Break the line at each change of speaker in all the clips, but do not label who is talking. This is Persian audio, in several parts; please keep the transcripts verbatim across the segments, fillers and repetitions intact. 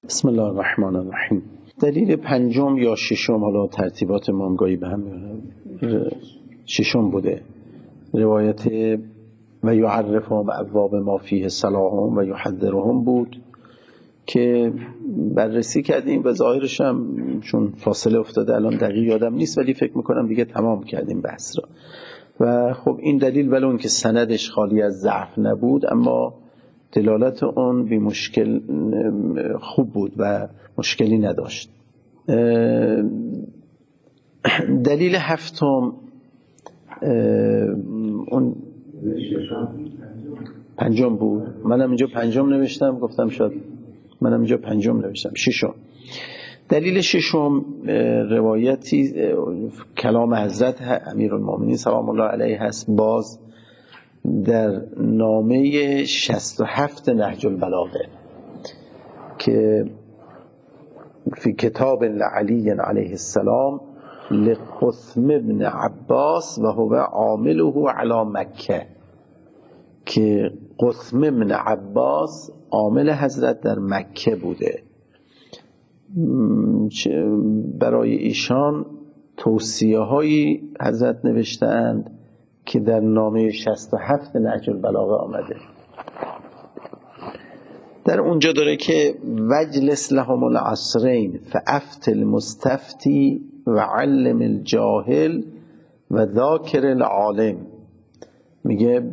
بسم الله الرحمن الرحیم. دلیل پنجم یا ششم، حالا ترتیبات مامگایی به هم ششم بوده، روایت و یعرفهم ابواب ما فیه صلاحهم و یحذرهم بود که بررسی کردیم و ظاهرش هم چون فاصله افتاده الان دقیق یادم نیست، ولی فکر میکنم دیگه تمام کردیم بحث را. و خب این دلیل ولو اون که سندش خالی از ضعف نبود، اما دلالت اون بی مشکل خوب بود و مشکلی نداشت. دلیل هفتم اون پنجم بود. منم اینجا پنجم نوشتم، گفتم شاید منم اینجا پنجم نوشتم. ششم. دلیل ششم روایتی کلام حضرت امیرالمومنین سلام الله علیه هست، باز در نامه شصت و هفت نهج البلاغه که فی کتاب لعلی علیه السلام لقثم ابن عباس و هو عامله علی مکه، که قثم ابن عباس عامل حضرت در مکه بوده. برای ایشان توصیه هایی حضرت نوشتند که در نامه شصت و هفت نهج البلاغه آمده. در اونجا داره که وجلس لهم العصرین فافت المستفتی و علم الجاهل و ذاکر العالم. میگه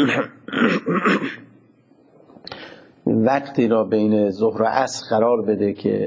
وقتی را بین ظهر و عصر قرار بده که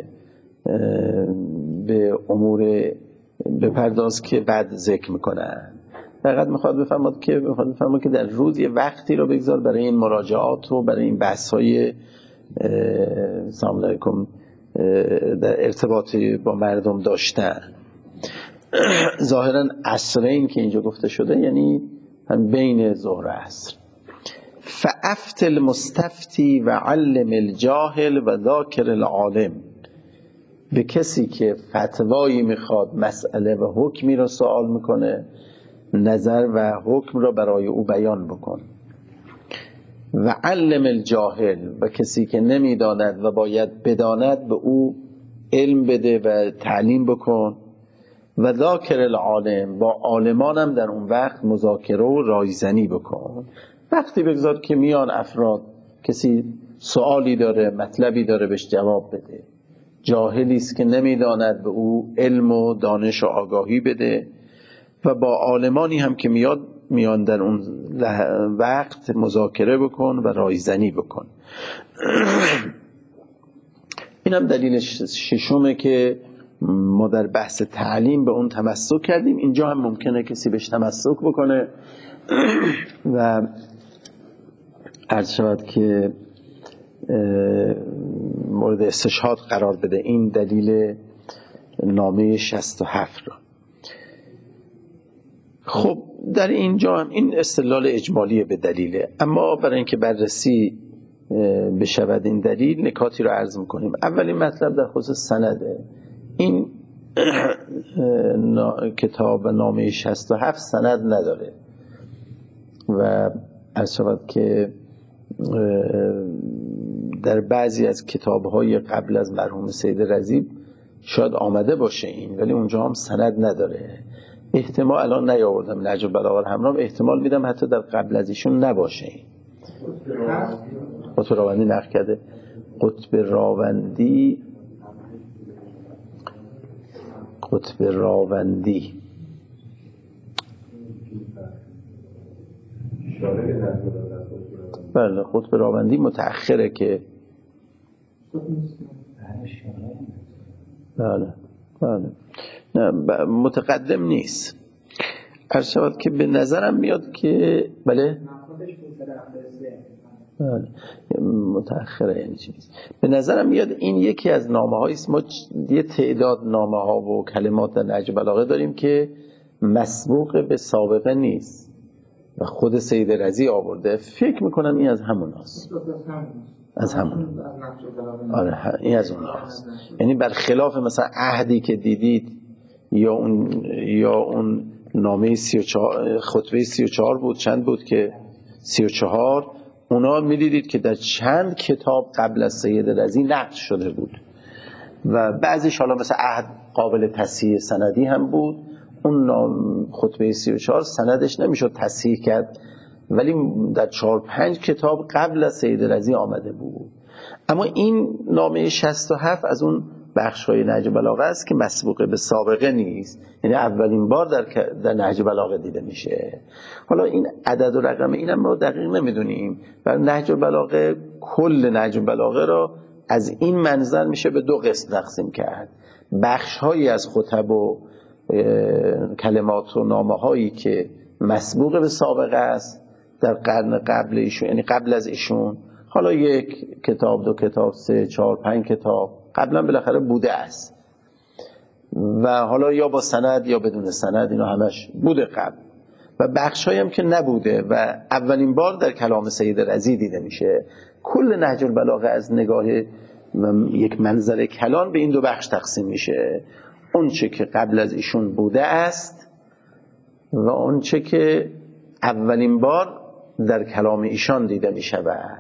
به امور بپرداز که بعد ذکر میکنن. فقط میخواد بفهمد که میخواد بفهمد که در روز یه وقتی رو بگذار برای این مراجعات و برای این بحث‌های سلام علیکم در ارتباط با مردم داشتن. ظاهرا عصرین که اینجا گفته شده یعنی هم بین ظهر و عصر. فافت المستفتی و علم الجاهل و ذاکر العالم. به کسی که فتوایی میخواد مسئله و حکمی رو سوال میکنه، نظر و حکم را برای او بیان بکن. و علم الجاهل، و کسی که نمیداند و باید بداند به او علم بده و تعلیم بکن. و ذاکر العالم، با عالمانم در اون وقت مذاکره و رایزنی بکن. وقتی بگذار که میان افراد کسی سوالی داره، مطلبی داره، بهش جواب بده. جاهلی است که نمیداند به او علم و دانش و آگاهی بده. و با عالمانی هم که میاد میان در اون وقت مذاکره بکن و رایزنی بکن. این هم دلیل ششمه که ما در بحث تعلیم به اون تمسک کردیم. اینجا هم ممکنه کسی بهش تمسک بکنه و عرض شود که مورد استشهاد قرار بده این دلیل نامه شصت و هفت را. خب در اینجا هم این استدلال اجمالی به دلیله، اما برای اینکه بررسی بشود این دلیل نکاتی رو عرض میکنیم. اولین مطلب در خصوص سنده. این کتاب نامه شصت و هفت سند نداره و عرض شود که در بعضی از کتاب‌های قبل از مرحوم سید رضی شاید آمده باشه این، ولی اونجا هم سند نداره. احتمال الان نیاوردم نهج البلاغه همراه، احتمال میدم حتی در قبل از ایشون نباشه. این قطب راوندی نقل کرده. قطب راوندی قطب راوندی بله قطب راوندی متأخره که بله بله نه متقدم نیست. عرض شود که به نظرم میاد که بله بله متأخره یعنی چیز. به نظرم میاد این یکی از نامه هایی است. ما یه تعداد نامه ها و کلمات در نهج البلاغه داریم که مسبوق به سابقه نیست و خود سید رضی آورده. فکر میکنم این از همون هست. از همون آره این از اون هست. یعنی برخلاف مثلا عهدی که دیدید یا اون یا اون نامه سی و چهار خطبه سی و چهار بود، چند بود که سی و چهار، اونا میدیدید که در چند کتاب قبل از سید رضی نقل شده بود و بعضیش حالا مثل عهد قابل تصحیح سندی هم بود. اون نام خطبه سی و چهار سندش نمیشد تصحیح کرد، ولی در چهار پنج کتاب قبل از سید رضی آمده بود. اما این نامه شصت و هفت از اون بخش‌های نهج بلاغه است که مسبوق به سابقه نیست، یعنی اولین بار در در نهج بلاغه دیده میشه. حالا این عدد و رقم اینم ما دقیق نمیدونیم. برای نهج بلاغه کل نهج بلاغه را از این منظر میشه به دو قسم تقسیم کرد. بخش‌هایی از خطب و کلمات و نامه‌هایی که مسبوق به سابقه است در قرن قبل ایشون، یعنی قبل از ایشون، حالا یک کتاب، دو کتاب، سه، چهار، پنج کتاب قبلا بالاخره بوده است و حالا یا با سند یا بدون سند، اینا همش بوده قبل. و بخشایی هم که نبوده و اولین بار در کلام سید رضی دیده میشه. کل نهج البلاغه از نگاه یک منظر کلان به این دو بخش تقسیم میشه: اون چه که قبل از ایشون بوده است و اون چه که اولین بار در کلام ایشان دیده میشود.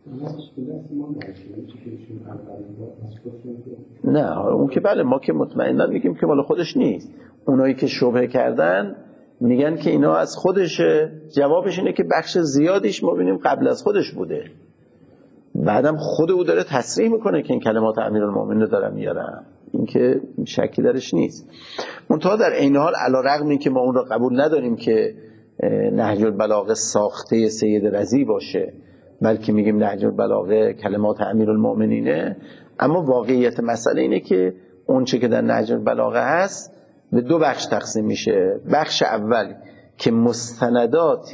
نه اون که بله، ما که مطمئنا میگیم که مال خودش نیست. اونایی که شبهه کردن میگن که اینا از خودشه. جوابش اینه که بخش زیادیش ما ببینیم قبل از خودش بوده. بعدم خود او داره تصریح میکنه که این کلمات امیرالمومنین دارم میارم، این که شکی درش نیست. منتها در عین حال علیرغم این که ما اون را قبول نداریم که نهج البلاغه ساخته سید رضی باشه، بلکه میگیم نهج البلاغه کلمات امیرالمومنینه، اما واقعیت مسئله اینه که اون چه که در نهج البلاغه هست به دو بخش تقسیم میشه. بخش اول که مستندات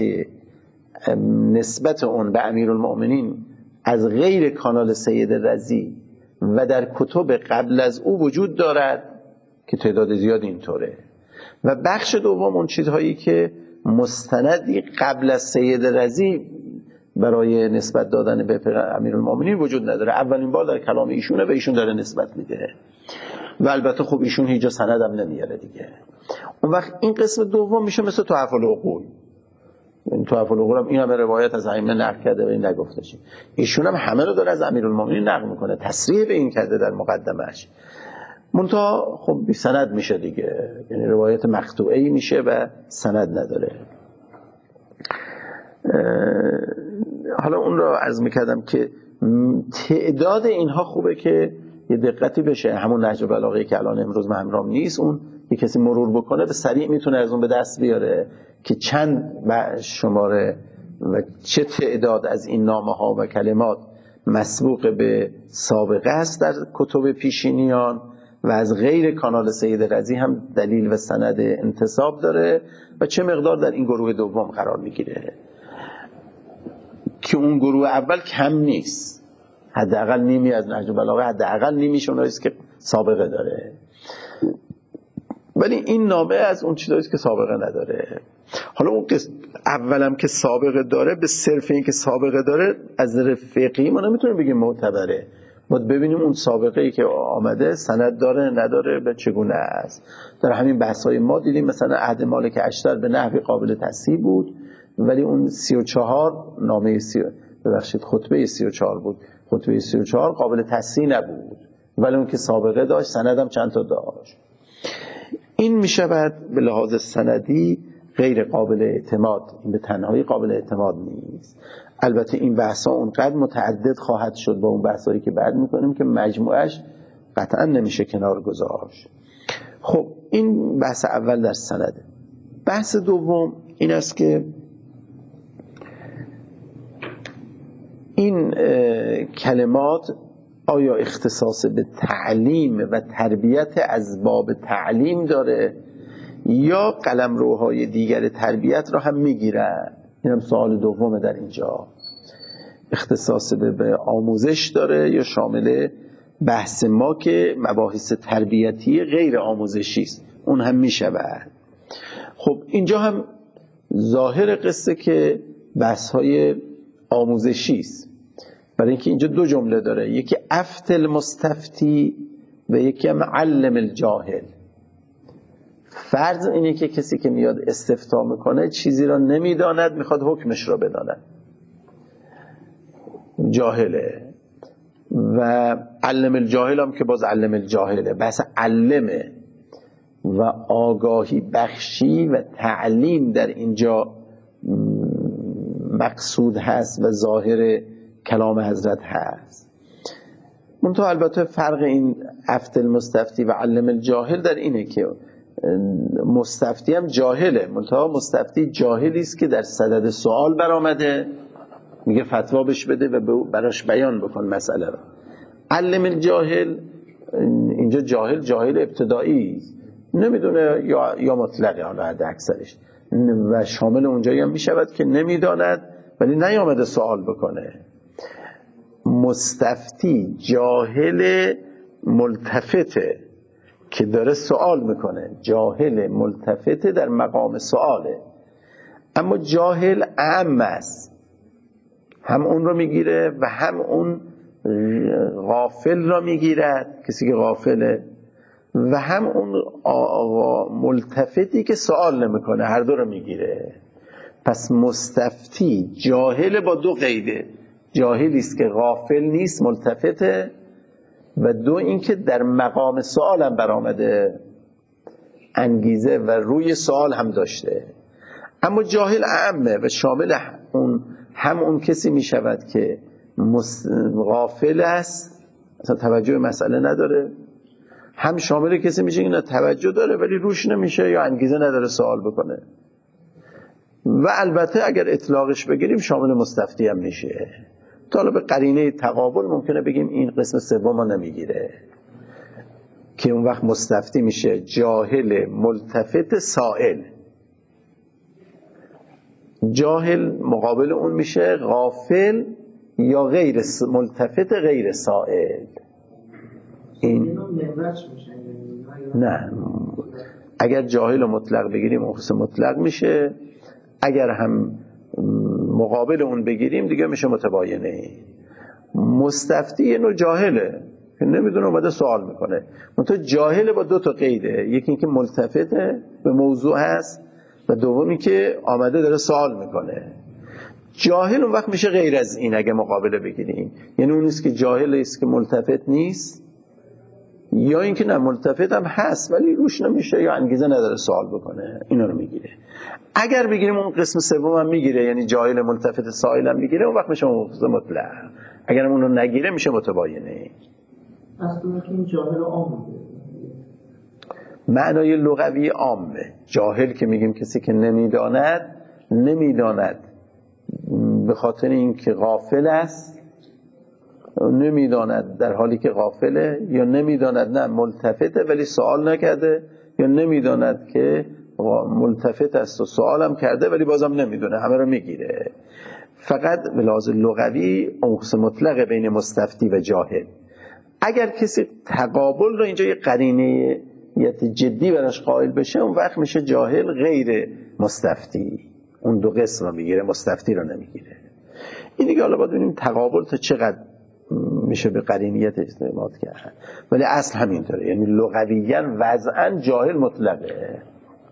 نسبت اون به امیرالمومنین از غیر کانال سید رضی و در کتب قبل از او وجود دارد که تعداد زیاد اینطوره. و بخش دوم اون چیزهایی که مستندی قبل از سید رضی برای نسبت دادن به امیرالمومنین وجود نداره، اولین بار در کلام ایشونه و ایشون داره نسبت میده و البته خب ایشون هیچ جا سند هم نمیاره دیگه. اون وقت این قسم دوم میشه مثل تحف العقول. این تحف العقول هم این همه روایت از ائمه نقل کرده و این نگفته شه. ایشون هم همه رو داره از امیرالمومنین نقل میکنه، تصریح به این کرده در مقدمش. منتها خب بی سند میشه دیگه، یعنی روایت مقطوعه‌ای میشه و سند نداره. حالا اون رو عرض میکردم که تعداد اینها خوبه که یه دقتی بشه. همون نهج بلاغه‌ای که الان امروز محرم نیست، اون یه کسی مرور بکنه به سریع میتونه از اون به دست بیاره که چند شماره و چه تعداد از این نامه ها و کلمات مسبوق به سابقه است در کتب پیشینیان و از غیر کانال سید رضی هم دلیل و سند انتساب داره و چه مقدار در این گروه دوم قرار میگیره که اون گروه اول کم نیست. حداقل نیمی از نهج بلاغه، حداقل نیمیش اونایی است که سابقه داره. ولی این نامه از اون چیزایی است که سابقه نداره. حالا اون قسم اولم که سابقه داره، به صرف این که سابقه داره از نظر فقهی ما نمیتونیم بگیم معتبره. ما ببینیم اون سابقه ای که آمده سند داره نداره به چگونه است. در همین بحث‌های ما دیدیم مثلا عهد مالک اشتر به نحوی قابل تصحیح بود، ولی اون سی و چهار نامه سی ببخشید خطبه سی و چهار بود، خطبه سی و چهار قابل تصحیح نبود، ولی اون که سابقه داشت سندم چند تا داشت. این میشود به لحاظ سندی غیر قابل اعتماد. این به تنهایی قابل اعتماد نیست. البته این بحثا اونقدر متعدد خواهد شد با اون بحثایی که بعد میکنیم که مجموعش قطعا نمیشه کنار گذاشت. خب این بحث اول در سنده. بحث دوم این است که این کلمات آیا اختصاص به تعلیم و تربیت از باب تعلیم داره یا قلمروهای دیگر تربیت را هم میگیرن؟ این هم سوال دومه در اینجا. اختصاص به آموزش داره یا شامل بحث ما که مباحث تربیتی غیر آموزشی است، اون هم میشود. خب اینجا هم ظاهر قصه که بحث های آموزشی است، برای اینکه اینجا دو جمله داره، یکی افت المستفتی و یکی هم علم الجاهل. فرض اینه که کسی که میاد استفتا میکنه چیزی را نمیداند، میخواد حکمش را بداند، جاهله. و علم الجاهل هم که باز علم الجاهله، بس علمه و آگاهی بخشی و تعلیم در اینجا مقصود هست و ظاهر کلام حضرت هست. منتها البته فرق این افت المستفتی و علم الجاهل در اینه که مستفتی هم جاهله، منتها مستفتی جاهلی است که در صدد سوال برآمده، میگه فتوا بهش بده و براش بیان بکن مسئله رو. علم الجاهل اینجا جاهل جاهل ابتدایی نمیدونه یا یا مطلقه، حالا حد اکثرش، و شامل اونجایی هم میشود که نمیداند ولی نیامده سوال بکنه. مستفتی جاهل ملتفته که داره سوال میکنه، جاهل ملتفته در مقام سواله. اما جاهل اعم است، هم اون رو میگیره و هم اون غافل رو میگیرد، کسی که غافله، و هم اون ملتفتی که سوال نمیکنه، هر دو رو میگیره. پس مستفتی جاهل با دو قیده، جاهلی است که غافل نیست، ملتفته، و دو اینکه در مقام سوال هم برآمده، انگیزه و روی سوال هم داشته. اما جاهل اعمه و شامل اون هم اون کسی می شود که غافل است، اصلا توجه مسئله نداره، هم شامل کسی میشه که توجه داره ولی روش نمیشه یا انگیزه نداره سوال بکنه. و البته اگر اطلاقش بگیریم شامل مستفتی هم میشه. تا به قرینه تقابل ممکنه بگیم این قسم سوم رو نمیگیره، که اون وقت مستفتی میشه جاهل ملتفت سائل. جاهل مقابل اون میشه غافل یا غیر ملتفت غیر سائل. این نه، اگر جاهل مطلق بگیریم اون قسم مطلق میشه، اگر هم مقابل اون بگیریم دیگه میشه متباینه. مستفتی یه نوع جاهله که نمیدونه اومده سوال میکنه، منتها جاهل با دو تا قیده، یکی اینکه ملتفته به موضوع هست و دومی که آمده داره سوال میکنه. جاهل اون وقت میشه غیر از این اگه مقابله بگیریم، یعنی اون نیست که جاهل است که ملتفت نیست، یا اینکه نه ملتفت هم هست ولی روش نمیشه یا انگیزه نداره سوال بکنه، اینا رو میگیره. اگر بگیریم اون قسم سوم هم میگیره، یعنی جاهل ملتفت سائل هم میگیره، اون وقت میشه مطلق. اگر اون رو نگیره میشه متباینه.
اصلا که این جاهل عام
معنای لغوی عامه. جاهل که میگیم کسی که نمیداند، نمیداند به خاطر اینکه غافل است، نمیداند در حالی که غافله، یا نمیداند نه ملتفته ولی سوال نکرده، یا نمیداند که ملتفت است و سوالم کرده ولی بازم نمیدونه، همه رو میگیره. فقط به لحاظ لغوی اونقص مطلق بین مستفتی و جاهل. اگر کسی تقابل رو اینجا یه قرینه‌یت جدی براش قائل بشه، اون وقت میشه جاهل غیر مستفتی، اون دو قسم رو میگیره، مستفتی رو نمیگیره. این دیگه حالا باید ببینیم تقابل تا چقدر میشه به قرینیت استعمال کرد، ولی اصل همینطوره، یعنی لغویاً وضعاً جاهل مطلقه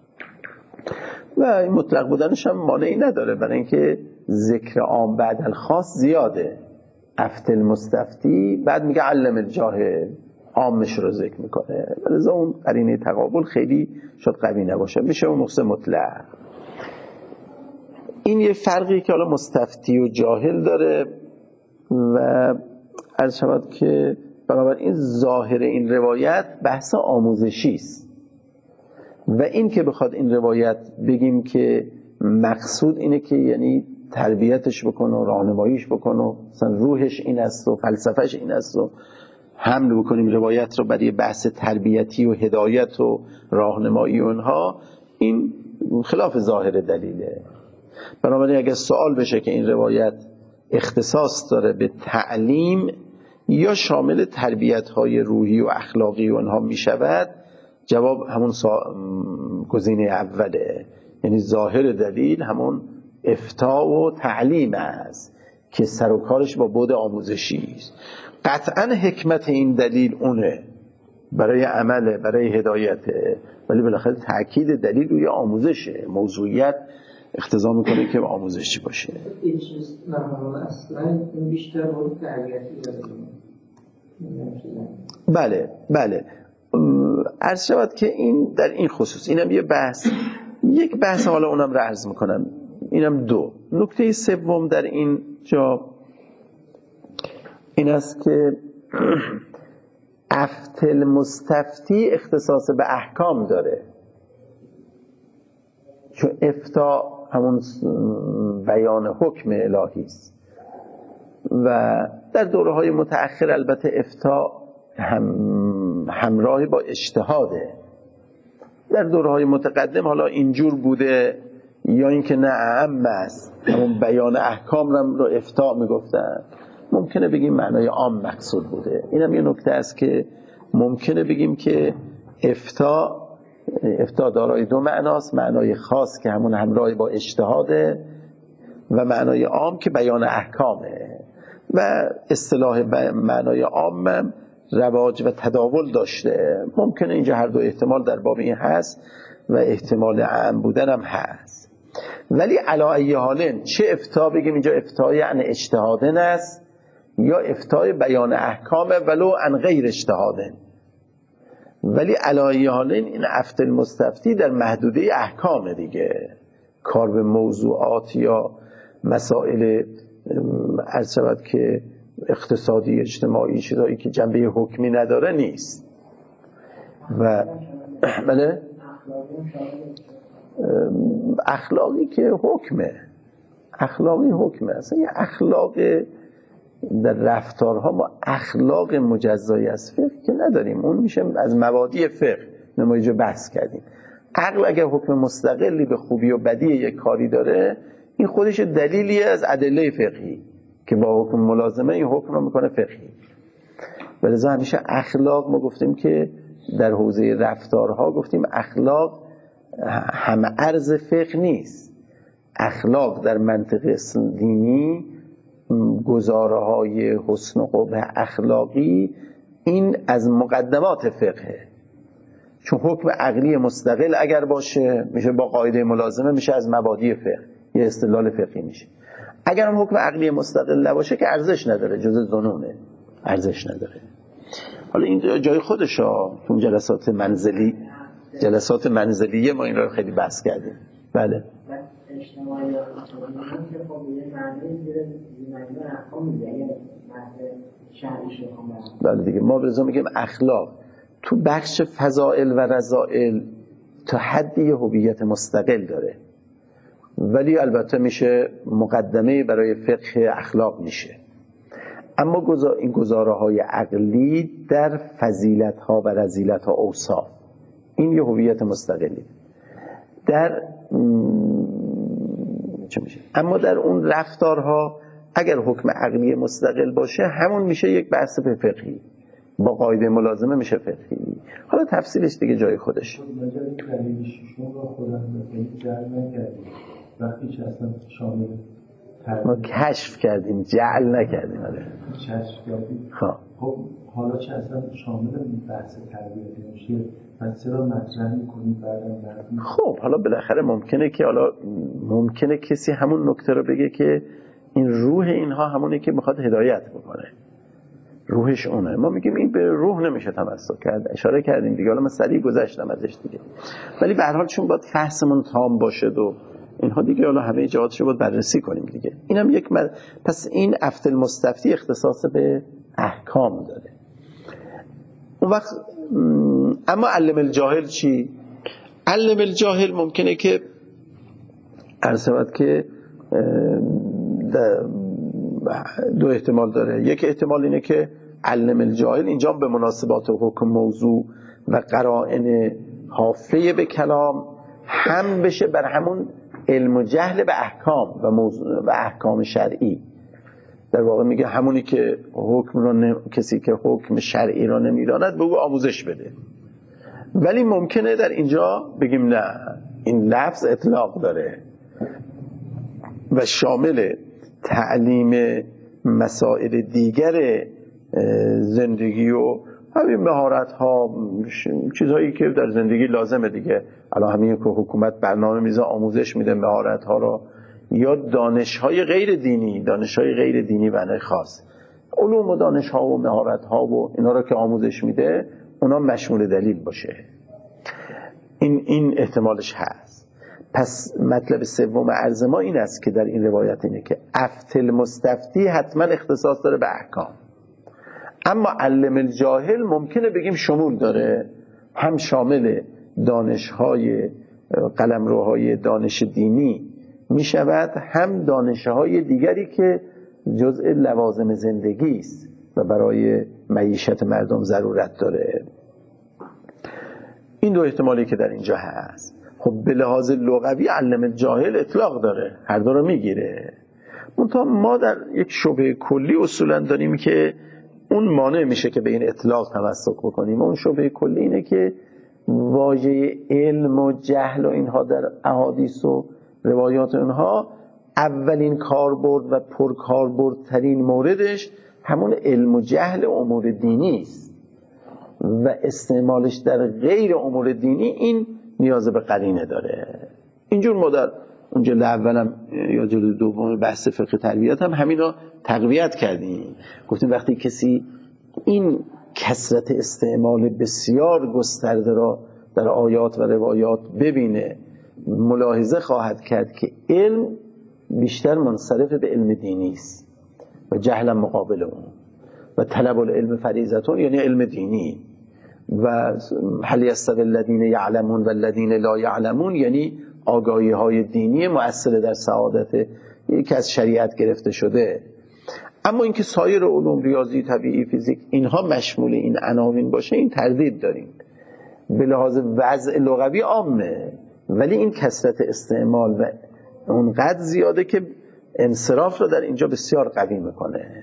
و این مطلق بودنش هم مانعی نداره، برای اینکه ذکر عام بعد الخاص زیاده. افت المستفتی بعد میگه علم الجاهل، عامش رو ذکر میکنه، ولی اون قرینه تقابل خیلی شاید قوی نباشه، میشه اون نقصه مطلق. این یه فرقی که حالا مستفتی و جاهل داره و عرض شود که بنابراین ظاهر این روایت بحث آموزشی است و این که بخواد این روایت بگیم که مقصود اینه که یعنی تربیتش بکنه و راهنماییش بکنه و مثلا روحش این است و فلسفهش این است و حمل بکنیم روایت رو برای بحث تربیتی و هدایت و راهنمایی اونها، این خلاف ظاهر دلیله. بنابراین اگر سوال بشه که این روایت اختصاص داره به تعلیم یا شامل تربیت‌های روحی و اخلاقی اونها می شود، جواب همون سا... گزینه اوله، یعنی ظاهر دلیل همون افتاء و تعلیم است که سر و کارش با بعد آموزشی است. قطعا حکمت این دلیل اونه، برای عمله، برای هدایته، ولی بالاخره تأکید دلیل روی آموزشه، موضوعیت اقتضا میکنه که آموزشی باشه.
این چیز اصلا بیشتر باید تربیتی داره.
بله بله عرض شود که این در این خصوص اینم یه بحث، یک بحث حالا اونم رو عرض میکنم، اینم دو. نکته سوم در این جا این است که افت المستفتی اختصاص به احکام داره، چون افتا همون بیان حکم الهی است و در دوره‌های متأخر البته افتا هم همراهی با اجتهاده. در دوره‌های متقدم حالا اینجور بوده یا اینکه نه اعم است، همون بیان احکام رو افتا میگفتن. ممکنه بگیم معنای عام مقصود بوده. اینم یه نکته است که ممکنه بگیم که افتا افتا دارای دو معناست، معنای خاص که همون همراهی با اجتهاده و معنای عام که بیان احکامه. و اصطلاح معنای عام رواج و تداول داشته. ممکنه اینجا هر دو احتمال در باب این هست و احتمال عام بودن هم هست. ولی علی ای حال چه افتا بگیم اینجا افتا یعنی اجتهادن است یا افتای بیان احکام ولو عن غیر اجتهادن. ولی علی ای حال این افت المستفتی در محدوده احکام دیگه، کار به موضوعات یا مسائل عرض شود که اقتصادی اجتماعی چیزایی که جنبه حکمی نداره نیست. و بله اخلاقی که حکمه، اخلاقی حکمه. اصلا یه اخلاق در رفتارها ما اخلاق مجزایی از فقه که نداریم، اون میشه از مبادی فقه. ما اینجا بحث کردیم عقل اگر حکم مستقلی به خوبی و بدی یک کاری داره، این خودش دلیلی از ادله فقهی که با حکم ملازمه این حکم رو میکنه فقهی. ولذا همیشه اخلاق ما گفتیم که در حوزه رفتارها گفتیم اخلاق هم ارز فقه نیست. اخلاق در منطق دینی گزاره های حسن و قبح اخلاقی این از مقدمات فقهه، چون حکم عقلی مستقل اگر باشه میشه با قاعده ملازمه میشه از مبادی فقه، یه استدلال فقهی میشه. اگر هم حکم عقلی مستقل نباشه که ارزش نداره، جزء ظنونه، ارزش نداره. حالا این جای خودشه. تو جلسات منزلی جلسات منزلیه ما این رو خیلی بحث کردیم. بله
اجتماعی یا که خب یه معنی زیر معنی احکام میگه، یعنی معنی شرعیش بخوام.
بله دیگه ما به میگیم اخلاق تو بخش فضائل و رذائل تا حدی هویت مستقل داره، ولی البته میشه مقدمه برای فقه اخلاق میشه. اما این گزاره های عقلی در فضیلت ها و رذیلت ها اوصاف، این یه هویت مستقلی در چه میشه. اما در اون رفتارها اگر حکم عقلی مستقل باشه همون میشه یک بحث فقهی، با قاعده ملازمه میشه فقهی. حالا تفصیلش دیگه جای خودش.
وقتی که اصلا شامل
ما کشف کردیم، جعل نکردیم.
کشف کردیم.
خب
خب حالا که اصلا شامل بحث تربیت میشه، پس چرا مطرح می‌کنید بعداً؟
خب حالا بالاخره ممکنه که حالا ممکنه کسی همون نکته رو بگه که این روح اینها همونه که میخواد هدایت بکنه، روحش اونه. ما میگیم این به روح نمیشه تمسک کرد، اشاره کردیم دیگه. حالا من سریع گذشتم ازش دیگه، ولی به هر حال چون باید فحصمون تام باشه و اینها دیگه، حالا همه جهاتشو باید بررسی کنیم دیگه. اینم یک مد... پس این افت المستفتی اختصاص به احکام داره. اون وقت اما علم الجاهل چی؟ علم الجاهل ممکنه که عرض شود که دو احتمال داره. یک احتمال اینه که علم الجاهل اینجا به مناسبات حکم موضوع و قرائن حافظه به کلام هم بشه بر همون علم و جهل به احکام و موضوع و احکام شرعی. در واقع میگه همونی که حکم رو نم... کسی که حکم شرعی رو نمیداند به او آموزش بده. ولی ممکنه در اینجا بگیم نه، این لفظ اطلاق داره و شامل تعلیم مسائل دیگر زندگی و همین مهارت ها، چیزهایی که در زندگی لازمه دیگه. الان همین که حکومت برنامه میذاره آموزش میده مهارت ها رو، یا دانش های غیر دینی، دانش های غیر دینی و نه خاص. علوم و دانش ها و مهارت ها و اینا رو که آموزش میده اونا مشمول دلیل باشه. این این احتمالش هست. پس مطلب سوم عرض ما این است که در این روایت اینه که افتل المستفتی حتما اختصاص داره به احکام، اما علم الجاهل ممکنه بگیم شمول داره، هم شامل دانش‌های قلمروهای دانش دینی می شود، هم دانش‌های دیگری که جزء لوازم زندگی است و برای معیشت مردم ضرورت داره. این دو احتمالی که در اینجا هست. خب به لحاظ لغوی علم الجاهل اطلاق داره، هر دو رو میگیره. منتها ما در یک شبهه کلی اصولا داریم که اون مانع میشه که به این اطلاق تمسک بکنیم. اون شبهه کلی اینه که واژه علم و جهل و اینها در احادیث و روایات اونها اولین کاربرد و پرکاربردترین موردش همون علم و جهل امور دینی است و استعمالش در غیر امور دینی این نیاز به قرینه داره. اینجور ما در اون جلد اولم یا جلد دوم بحث فقه تربیت هم همین رو تقویت کردیم. گفتیم وقتی کسی این کثرت استعمال بسیار گسترده را در آیات و روایات ببینه، ملاحظه خواهد کرد که علم بیشتر منصرف به علم دینی است و جهل مقابل اون و طلب العلم فریضتون یعنی علم دینی و هل یستوی الذین یعلمون و الذین لا یعلمون یعنی آگاهی های دینی مؤثر در سعادت یکی از شریعت گرفته شده. اما اینکه سایر علوم ریاضی، طبیعی، فیزیک اینها مشمول این عناوین باشه این تردید داریم. به لحاظ وضع لغوی عامه، ولی این کثرت استعمال و اونقدر زیاده که انصراف رو در اینجا بسیار قوی میکنه.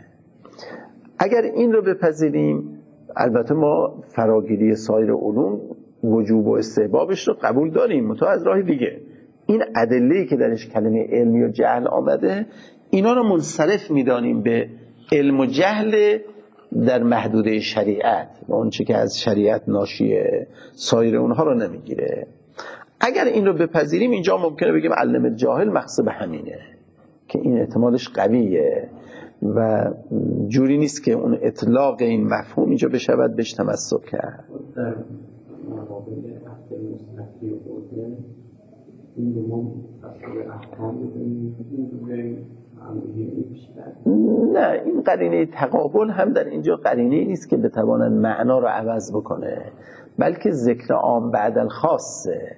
اگر این رو بپذیریم البته ما فراگیری سایر علوم وجوب و استحبابش رو قبول داریم، منتها از راه دیگه. این ادله‌ای که درش کلمه علمی و جهل آمده اینا رو منصرف میدانیم به علم و جهل در محدوده شریعت و اون چه که از شریعت ناشیه سایر اونها رو نمیگیره. اگر این رو بپذیریم اینجا ممکنه بگیم علم الجاهل مقصود همینه که این احتمالش قویه و جوری نیست که اون اطلاق این مفهوم اینجا بشود بهش تمسک کرد.
در مقابل افتل المستفتی و قرده این دو ما اصل احکام بکنیم این دو هم دیگه بیشتر.
نه، این قرینه تقابل هم در اینجا قرینه نیست که بتواند معنا رو عوض بکنه، بلکه ذکر عام بعد الخاصه.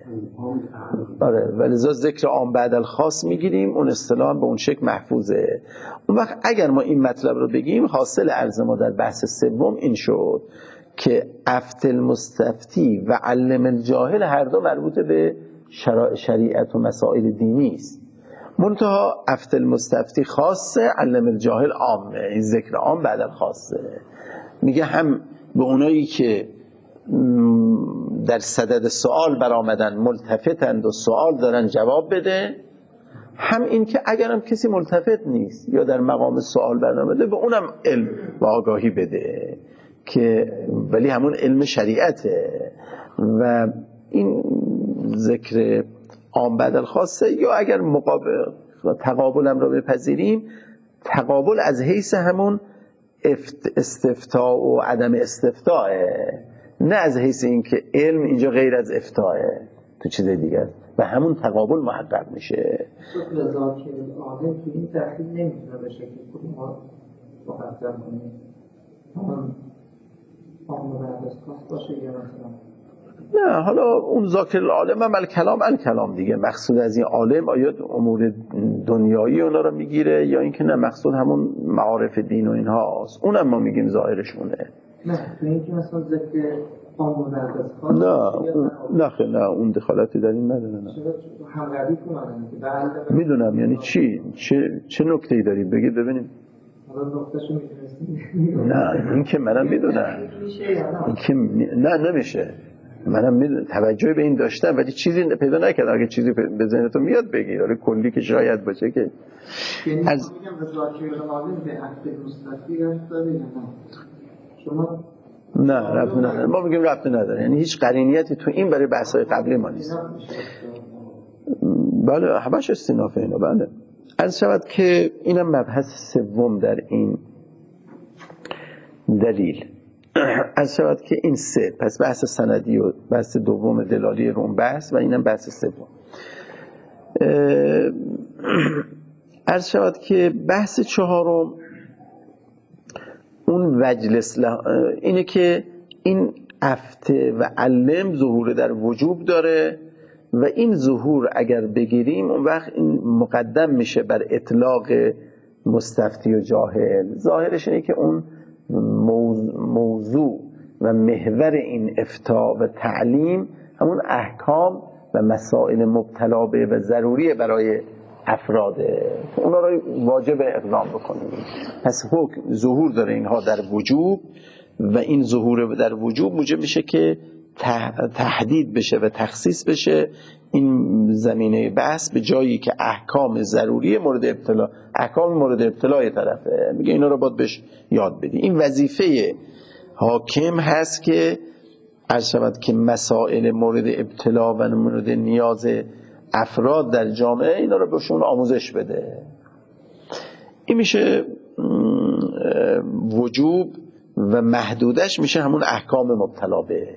آره، ولذا ذکر عام بعد الخاص میگیریم، اون اصطلاح به اون شکل محفوظه. اون وقت اگر ما این مطلب رو بگیم حاصل عرض ما در بحث سوم این شد که افتل المستفتی و علم الجاهل هر دو مربوط به شریعت و مسائل دینی است. منتها افتل المستفتی خاصه، علم الجاهل عامه. این ذکر عام بعد الخاصه. میگه هم به اونایی که در صدد سوال برآمدن ملتفتند و سوال دارن جواب بده، هم این که اگرم کسی ملتفت نیست یا در مقام سوال برآمده به اونم علم و آگاهی بده که ولی همون علم شریعته. و این ذکر عام بعد الخاصه. یا اگر مقابل تقابلم رو بپذیریم، تقابل از حیث همون استفتاء و عدم استفتاء، نه از حیث این که علم اینجا غیر از افتاء تو چیز دیگر و همون تقابل محقق میشه.
شکل ذاکر عادل تو این تحصیل نمیتونه بشه که خودی ما مقدم کنیم همون آمون بعد از خاص باشه یا مثلا
نه، حالا اون ذاکر العالم هم الکلام الکلام دیگه. مقصود از این عالم آیا امور دنیایی اونا رو میگیره یا اینکه نه مقصود همون معارف دین و اینها هست. اونم ما میگیم ظاهرشونه.
نه تو این که مثلا ذکر آمون بعد از خاص
نه نه خیلی نه اون دخالتی در این نداره. نه
هم ردیف اومدن که بعد
میدونم یعنی چی چه چه نکته‌ای داری بگید ببینیم.
حالا نقطه‌شو میدونستیم.
نه این که منم میدونم این که نه نمیشه. منم میدونم توجه به این داشتم ولی چیزی پیدا نکردم. اگه چیزی به ذهنتون میاد بگید. آره کلی که شاید باشه که
یعنی از میگم ذاکر العالم به افتل المستفتی رفت داره یا نه شما
نه ربطی نداره. ما میگیم ربطی نداره، یعنی هیچ قرینیتی تو این برای بحث‌های قبلی ما نیست. بله همش استیناف اینا. بله عرض شود که اینم مبحث سوم در این دلیل از شود که این سه، پس بحث سندی و بحث دوم دلالی روم بحث و اینم بحث سوم. از شود که بحث چهارم اون وجلس له... اینه که این افته و علم ظهور در وجوب داره و این ظهور اگر بگیریم اون وقت این مقدم میشه بر اطلاق مستفتی و جاهل. ظاهرش اینه که اون موضوع و محور این افتاء و تعلیم همون احکام و مسائل مبتلا به و ضروریه برای افراده، اونا رو واجب اقدام بکنیم. پس حکم ظهور داره اینها در وجوب و این ظهور در وجوب موجب میشه که تحدید بشه و تخصیص بشه این زمینه بحث به جایی که احکام ضروری مورد ابتلا، احکام مورد ابتلای طرفه، میگه اینا رو باید بهش یاد بدی. این وظیفه حاکم هست که عرض شود که مسائل مورد ابتلا و مورد نیاز افراد در جامعه اینا رو بهشون آموزش بده. این میشه وجوب و محدودش میشه همون احکام مبتلا به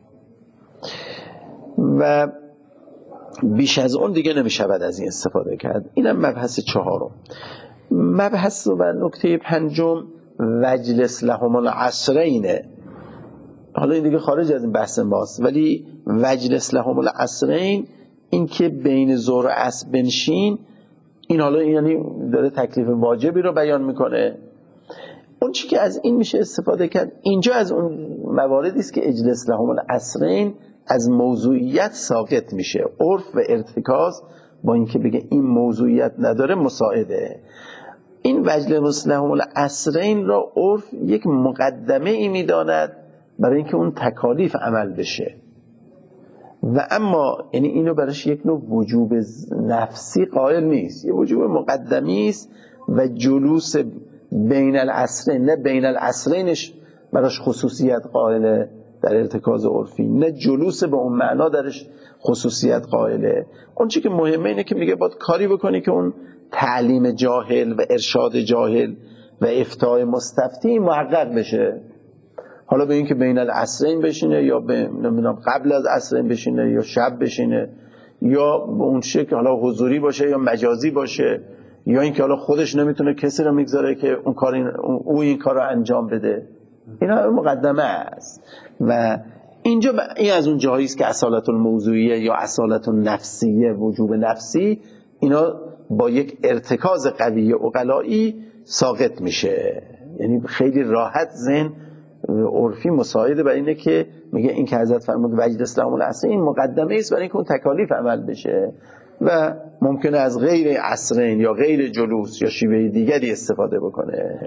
و بیش از اون دیگه نمیشود از این استفاده کرد. اینم مبحث چهارم. مبحث و نکته پنجم وجلس لهم العصرینه. حالا این دیگه خارج از این بحث ماست، ولی وجلس لهم العصرین این که بین ظهر و عصر بنشین، این حالا یعنی داره تکلیف واجبی رو بیان میکنه. اون چی که از این میشه استفاده کرد اینجا از اون مواردی است که اجلس لهم العصرین از موضوعیت ساقط میشه. عرف و ارتکاز با اینکه بگه این موضوعیت نداره مساعده. این وجلس لهم العصرین را عرف یک مقدمه ای میداند برای اینکه اون تکالیف عمل بشه و اما یعنی اینو براش یک نوع وجوب نفسی قائل نیست، یه وجوب مقدمی است و جلوس بین العصرین نه بین العصرینش براش خصوصیت قائله در ارتکاز عرفی، نه جلوس به اون معنا درش خصوصیت قائله. اون چی که مهمه اینه که میگه باید کاری بکنی که اون تعلیم جاهل و ارشاد جاهل و افتاء مستفتی محقق بشه. حالا به این که بین العصرین بشینه یا به نمیدونم قبل از عصرین بشینه یا شب بشینه یا به اون شکل حالا حضوری باشه یا مجازی باشه یا اینکه حالا خودش نمیتونه کسی رو میگذاره که اون کار این او این کار رو انجام بده، اینا مقدمه است. و اینجا این از اون جاهایی است که اصالت الموضوعیه یا اصالت النفسیه وجوب نفسی اینا با یک ارتکاز قوی عقلایی ساقط میشه. یعنی خیلی راحت ذهن عرفی مساعده برای اینه که میگه این که حضرت فرمود وجلس لهم العصرین این مقدمه است برای اینکه اون تکالیف عمل بشه و ممکنه از غیر عصرین یا غیر جلوس یا شیوه دیگری استفاده بکنه.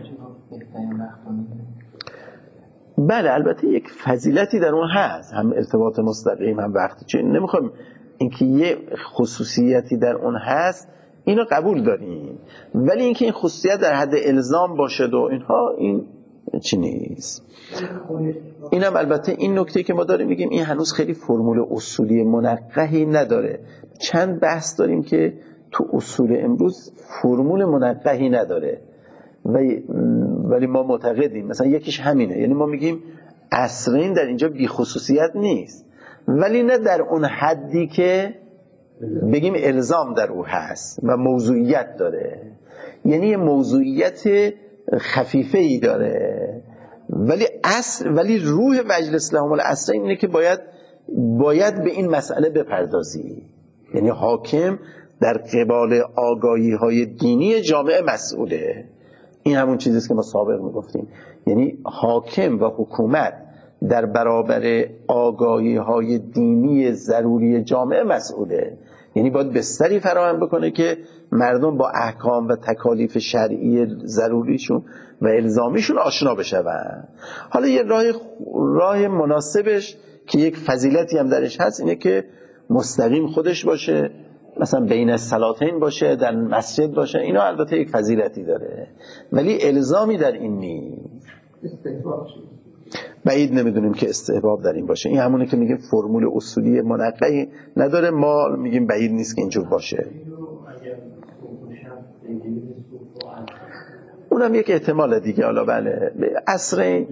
بله البته یک فضیلتی در اون هست، هم ارتباط مستقیم هم وقتی، چون نمیخوام اینکه یه خصوصیتی در اون هست اینو قبول داریم، ولی اینکه این خصوصیت در حد الزام باشه و اینها این چی نیست. اینم البته این نکته که ما داریم میگیم این هنوز خیلی فرمول اصولی منقحی نداره. چند بحث داریم که تو اصول امروز فرمول منقحی نداره ولی ما معتقدیم مثلا یکیش همینه، یعنی ما میگیم عصرین در اینجا بی خصوصیت نیست ولی نه در اون حدی که بگیم الزام در او هست و موضوعیت داره، یعنی یه موضوعیت خفیفه ای داره ولی اصل ولی روح مجلس لهم العصرین اینه که باید باید به این مسئله بپردازی. یعنی حاکم در قبال آگاهی های دینی جامعه مسئوله. این همون چیزیه که ما سابق میگفتیم، یعنی حاکم و حکومت در برابر آگاهی های دینی ضروری جامعه مسئوله. یعنی باید بستری فراهم بکنه که مردم با احکام و تکالیف شرعی ضروریشون و الزامیشون آشنا بشون. حالا یه راه راه مناسبش که یک فضیلتی هم درش هست اینه که مستقیم خودش باشه، مثلا بین الصلاتین باشه، در مسجد باشه، اینا البته یک فضیلتی داره ولی الزامی در این نیست. بعید نمیدونیم که استحباب در این باشه. این همونه که میگیم فرمول اصولی منقحی نداره، ما میگیم بعید نیست که اینجور باشه. اونم یک احتمال دیگه. حالا بله عصرین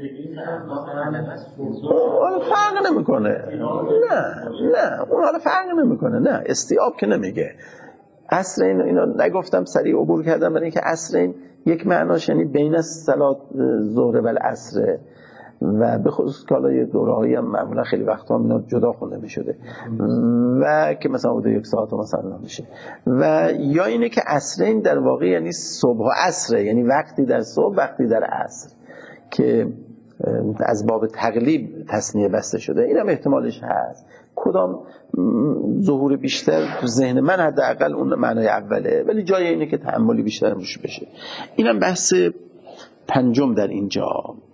حالا فرق نمیکنه، نه نه اون حالا فرق نمیکنه، نه استیاب که نمیگه. عصرین اینا نگفتم، سریع عبور کردم برای اینکه عصرین یک معناش یعنی بین صلات ظهر و العصر و به خصوص که حالا یه دوره‌ای هم معمولا خیلی وقتا هم اینا جدا خونده می‌شده و که مثلا بوده یک ساعت و مثلا میشه. و یا اینه که عصرین در واقع یعنی صبح و عصر، یعنی وقتی در صبح وقتی در عصر که از باب تقلیب تصنیه بسته شده. اینم احتمالش هست. کدام ظهور بیشتر تو ذهن من حداقل اون معنای اوله، ولی جای اینه که تأملی بیشتر روش بشه. اینم بحث پنجم در اینجا.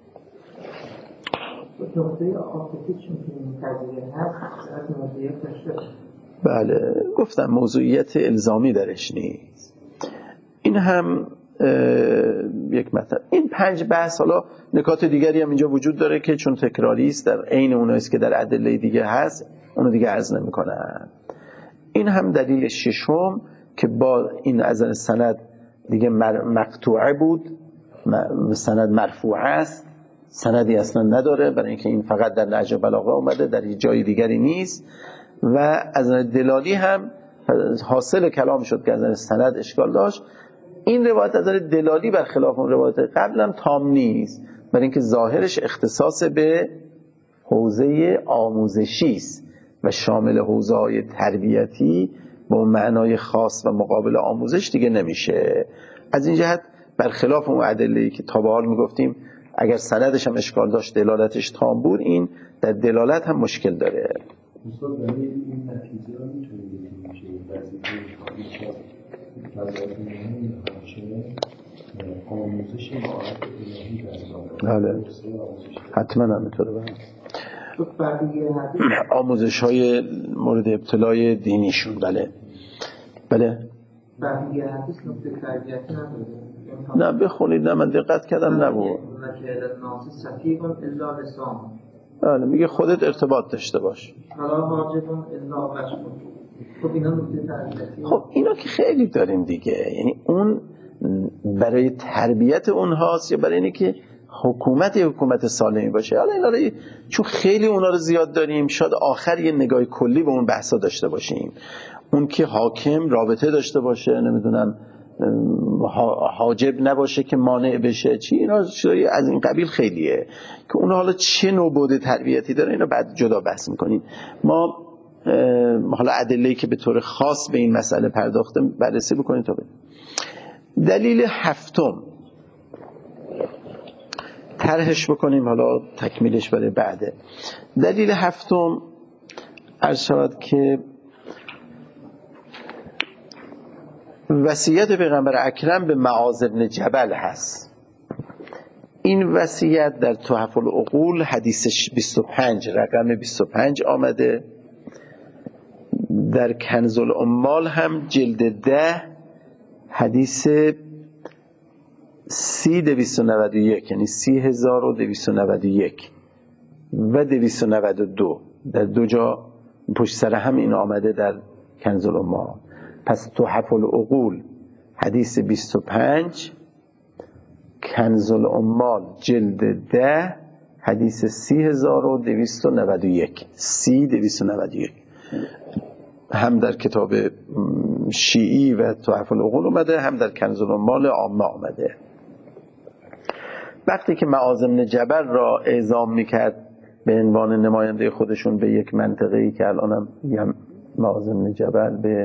نقطه عاطفی چون که این قضیه هست از موضوعیت داشته.
بله گفتم موضوعیت الزامی درش نیست. این هم یک مطلب. این پنج بحث، حالا نکات دیگری هم اینجا وجود داره که چون تکراری است در عین اوناییست که در ادله دیگه هست اونو دیگه عرض نمی‌کنم. این هم دلیل ششم که با این از سند دیگه مقطوعه بود، سند مرفوع است، سندی اصلا نداره، برای اینکه این فقط در نهج بلاغه اومده، در هیچ جای دیگری نیست. و از دلالی هم حاصل کلام شد که از سند اشکال داشت. این روایت از دلالی برخلاف اون روایت قبل هم تام نیست، برای اینکه ظاهرش اختصاص به حوزه آموزشی است و شامل حوزه‌های تربیتی با اون معنای خاص و مقابل آموزش دیگه نمیشه. از این جهت برخلاف اون ادله‌ای که تا به حال میگفتیم اگر سندش هم اشکال داشت دلالتش تام بود، این در دلالت هم مشکل داره.
مثلا برای این نتیجه ها میتونه یکی میشه وظیفه وظایف مهمی همچنین آموزش معارف الهی در
بله حتما هم میتونه بله. آموزش های مورد ابتلای دینیشون. بله بله
بقیه حدیث نقطه تربیتی نداره.
نه بخونید، نه من دقت کردم نبود. بله میگه خودت ارتباط داشته باش. خب اینا که خیلی داریم دیگه، یعنی اون برای تربیت اونهاست یا برای اینه که حکومت حکومت سالمی باشه. حالا اینا رو چون خیلی اونا رو زیاد داریم شاید آخر یه نگاه کلی به اون بحثا داشته باشیم. اون که حاکم رابطه داشته باشه، نمیدونم حاجب نباشه که مانع بشه چی، اینا چیزای از این قبیل خیلیه که اون حالا چه نوع بود تربیتی داره اینا بعد جدا بحث میکنیم. ما حالا ادله‌ای که به طور خاص به این مسئله پرداخته بررسی بکنیم تا ببینیم. دلیل هفتم طرحش بکنیم، حالا تکمیلش برای بعده. دلیل هفتم عرض شود که وصیت پیغمبر اکرم به معاذ بن جبل هست. این وصیت در تحف العقول حدیث بیست و پنج رقم بیست و پنج آمده، در کنز العمال هم جلد ده حدیث سی دویست و نود و یک، یعنی سی هزار و دویست و نود و یک و دویست و نود و دو در دو جا پشت سر هم این آمده در کنز العمال. پس تحف العقول حدیث بیست و پنج، کنز العمال جلد ده حدیث سی هزار و دویست و نود و یک، سی دویست و نود و یک هم در کتاب شیعی و تحف العقول اومده، هم در کنز العمال عامه آمده. وقتی که معاذ بن جبل را اعزام میکرد به عنوان نماینده خودشون به یک منطقه‌ای که الانم میگم معاذ بن جبل به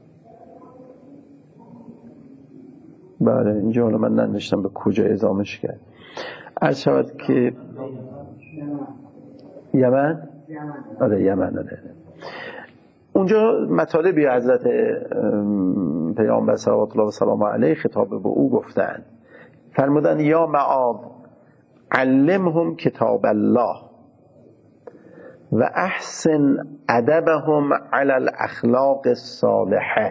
بله اینجا حالا من ننوشتم به کجا اعزامش کرد. عرض شود که یمن؟ آره یمن. آره اونجا مطالبی حضرت پیامبر صلوات الله و سلام علیه خطاب به او گفتند. فرمودند یا معاذ علمهم کتاب الله و احسن ادبهم علی الاخلاق الصالحه.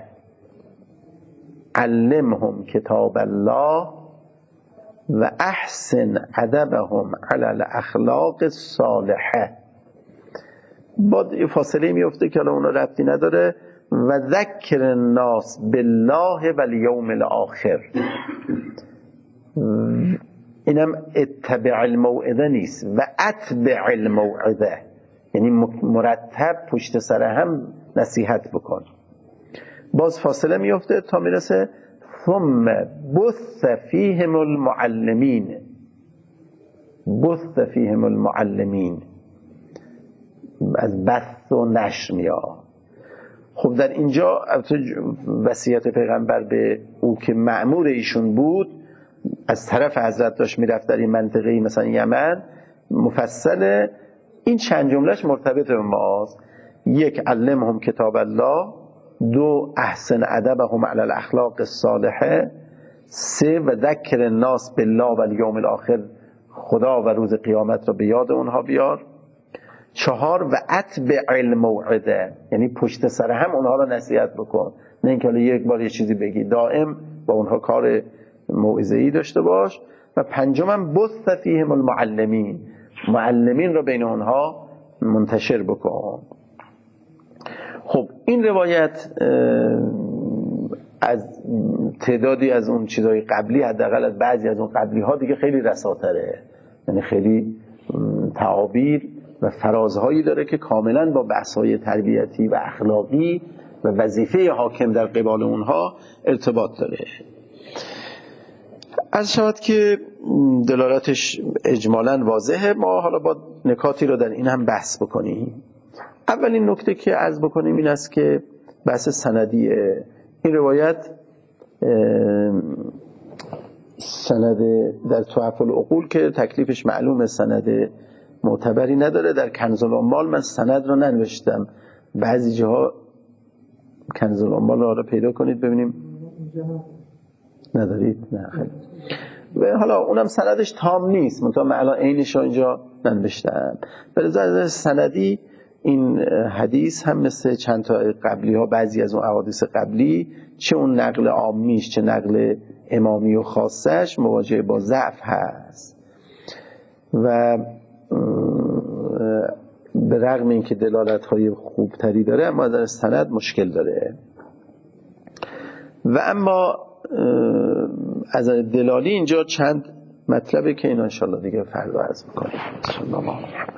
علمهم کتاب الله و احسن ادبهم علی الاخلاق الصالحه. با فاصله میفته که الان اونا ربطی نداره. و ذکر الناس بالله و الیوم الاخر اینم اتبع الموعظه نیست و اتبع الموعظه، یعنی مرتب پشت سر هم نصیحت بکن. باز فاصله میفته تا میرسه ثم بث فیهم المعلمین، بث فیهم المعلمین از بث و نشر میاد. خب در اینجا وصیت پیغمبر به او که مأمور ایشون بود از طرف حضرت داشت میرفت در این منطقه مثلا یمن، مفصله این چند جملهش مرتبط به ماست. یک، علمهم کتاب الله. دو، احسن ادبهم علی الاخلاق الصالحه. سه، و ذکر الناس بالله و الیوم الاخر، خدا و روز قیامت را به یاد اونها بیار. چهار، و اتبع الموعظه، یعنی پشت سر هم اونها را نصیحت بکن، نه اینکه یک بار یه چیزی بگی، دائم با اونها کار موعظه‌ای داشته باش. و پنجمم بث فیهم المعلمین، معلمین را بین اونها منتشر بکن. خب این روایت از تعدادی از اون چیزهای قبلی، حداقل از بعضی از اون قبلی ها دیگه خیلی رساتره، یعنی خیلی تعابیر و فرازهایی داره که کاملا با بحث‌های تربیتی و اخلاقی و وظیفه حاکم در قبال اونها ارتباط داره. از شود که دلالتش اجمالاً واضحه، ما حالا با نکاتی رو در این هم بحث بکنیم. اولین نکته که عرض بکنیم این است که بحث سندیه. این روایت سند در تحف العقول که تکلیفش معلومه، سند معتبری نداره. در کنز العمال من سند رو ننوشتم، بعضی جاها کنز العمال رو پیدا کنید ببینیم. ندارید؟ نه خیلی. و حالا اونم سندش تام نیست، منتها من الان عینش رو اینجا ننوشتم. به سندی این حدیث هم مثل چند تا قبلی ها، بعضی از اون احادیث قبلی، چه اون نقل عامیش چه نقل امامی و خاصش، مواجه با ضعف هست و به رغم اینکه دلالت های خوبتری داره اما در سند مشکل داره. و اما از دلالی اینجا چند مطلبه که اینا انشاءالله دیگه فردا عرض میکنیم.